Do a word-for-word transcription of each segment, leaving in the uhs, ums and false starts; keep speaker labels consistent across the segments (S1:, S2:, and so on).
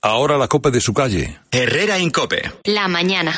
S1: Ahora la COPE de su calle.
S2: Herrera en COPE.
S3: La mañana.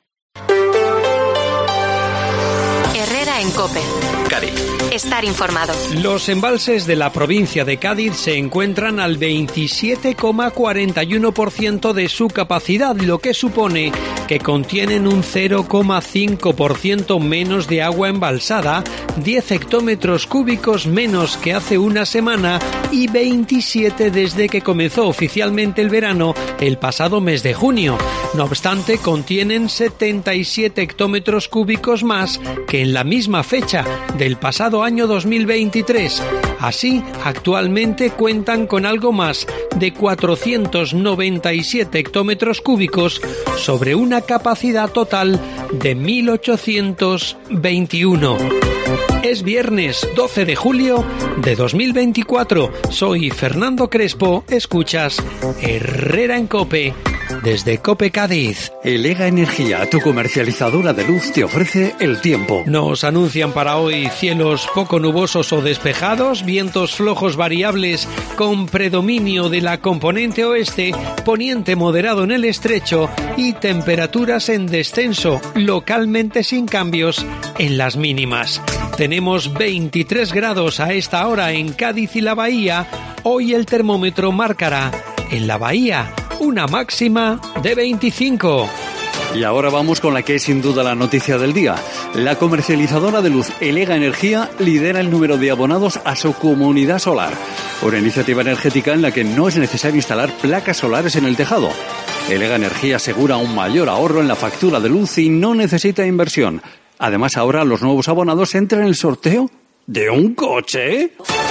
S3: Herrera en COPE.
S2: Cádiz.
S3: Estar informado.
S4: Los embalses de la provincia de Cádiz se encuentran al veintisiete coma cuarenta y uno por ciento de su capacidad, lo que supone que contienen un cero coma cinco por ciento menos de agua embalsada, diez hectómetros cúbicos menos que hace una semana y veintisiete desde que comenzó oficialmente el verano el pasado mes de junio. No obstante, contienen setenta y siete hectómetros cúbicos más que en la misma fecha del pasado año dos mil veintitrés. Así, actualmente cuentan con algo más de cuatrocientos noventa y siete hectómetros cúbicos sobre una capacidad total de mil ochocientos veintiuno. Es viernes doce de julio de dos mil veinticuatro. Soy Fernando Crespo. Escuchas Herrera en COPE desde COPE Cádiz.
S5: Elega Energía, tu comercializadora de luz, te ofrece el tiempo.
S4: Nos anuncian para hoy cielos poco nubosos o despejados, vientos flojos variables con predominio de la componente oeste, poniente moderado en el estrecho y temperaturas en descenso, localmente sin cambios en las mínimas. Tenemos veintitrés grados a esta hora en Cádiz y la Bahía. Hoy el termómetro marcará en la Bahía una máxima de veinticinco.
S5: Y ahora vamos con la que es sin duda la noticia del día. La comercializadora de luz Elega Energía lidera el número de abonados a su comunidad solar. Una iniciativa energética en la que no es necesario instalar placas solares en el tejado. Elega Energía asegura un mayor ahorro en la factura de luz y no necesita inversión. Además, ahora los nuevos abonados entran en el sorteo de un coche.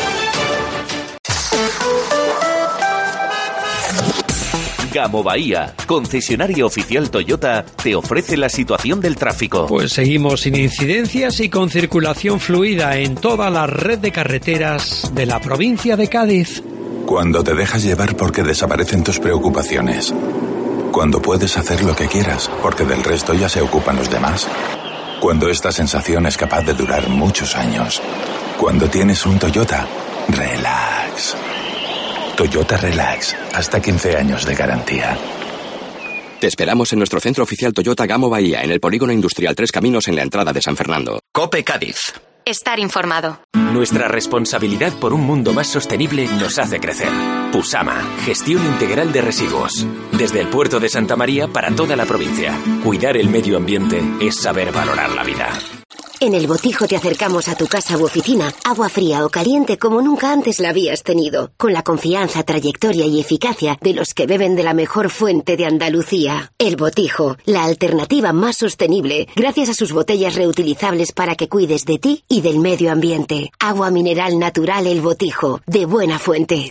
S6: Gamo Bahía, concesionario oficial Toyota, te ofrece la situación del tráfico.
S4: Pues seguimos sin incidencias y con circulación fluida en toda la red de carreteras de la provincia de Cádiz.
S7: Cuando te dejas llevar porque desaparecen tus preocupaciones. Cuando puedes hacer lo que quieras porque del resto ya se ocupan los demás. Cuando esta sensación es capaz de durar muchos años. Cuando tienes un Toyota, relax. Toyota Relax, hasta quince años de garantía.
S8: Te esperamos en nuestro centro oficial Toyota Gamo Bahía, en el Polígono Industrial Tres Caminos, en la entrada de San Fernando.
S2: COPE Cádiz.
S3: Estar informado.
S6: Nuestra responsabilidad por un mundo más sostenible nos hace crecer. Pusama, gestión integral de residuos. Desde el puerto de Santa María para toda la provincia. Cuidar el medio ambiente es saber valorar la vida.
S9: En El Botijo te acercamos a tu casa u oficina, agua fría o caliente como nunca antes la habías tenido, con la confianza, trayectoria y eficacia de los que beben de la mejor fuente de Andalucía. El Botijo, la alternativa más sostenible, gracias a sus botellas reutilizables para que cuides de ti y del medio ambiente. Agua mineral natural El Botijo, de buena fuente.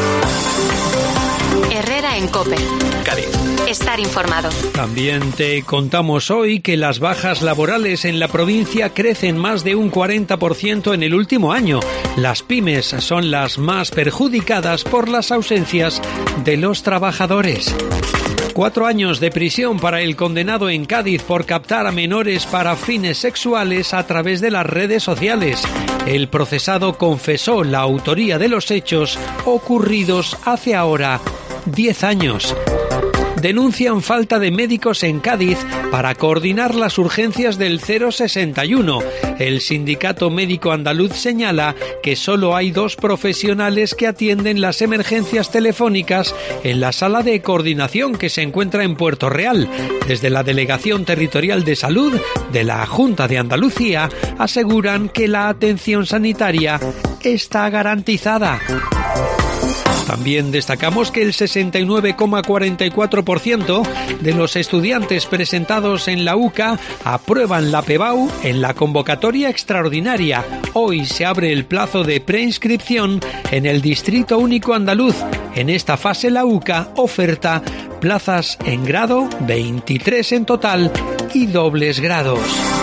S3: Herrera en COPE.
S2: Cádiz.
S3: Estar informado.
S4: También te contamos hoy que las bajas laborales en la provincia crecen más de un cuarenta por ciento en el último año. Las pymes son las más perjudicadas por las ausencias de los trabajadores. Cuatro años de prisión para el condenado en Cádiz por captar a menores para fines sexuales a través de las redes sociales. El procesado confesó la autoría de los hechos ocurridos hace ahora diez años. Denuncian falta de médicos en Cádiz para coordinar las urgencias del cero sesenta y uno. El Sindicato Médico Andaluz señala que solo hay dos profesionales que atienden las emergencias telefónicas en la sala de coordinación que se encuentra en Puerto Real. Desde la Delegación Territorial de Salud de la Junta de Andalucía aseguran que la atención sanitaria está garantizada. También destacamos que el sesenta y nueve coma cuarenta y cuatro por ciento de los estudiantes presentados en la UCA aprueban la PEBAU en la convocatoria extraordinaria. Hoy se abre el plazo de preinscripción en el Distrito Único Andaluz. En esta fase la UCA oferta plazas en grado, veintitrés en total, y dobles grados.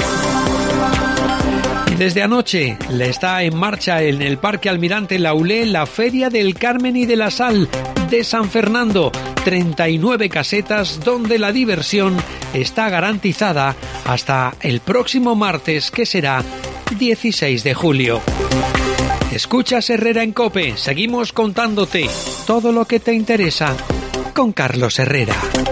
S4: Desde anoche le está en marcha en el Parque Almirante Laulé la Feria del Carmen y de la Sal de San Fernando. treinta y nueve casetas donde la diversión está garantizada hasta el próximo martes, que será dieciséis de julio. Escuchas Herrera en COPE. Seguimos contándote todo lo que te interesa. con Carlos Herrera.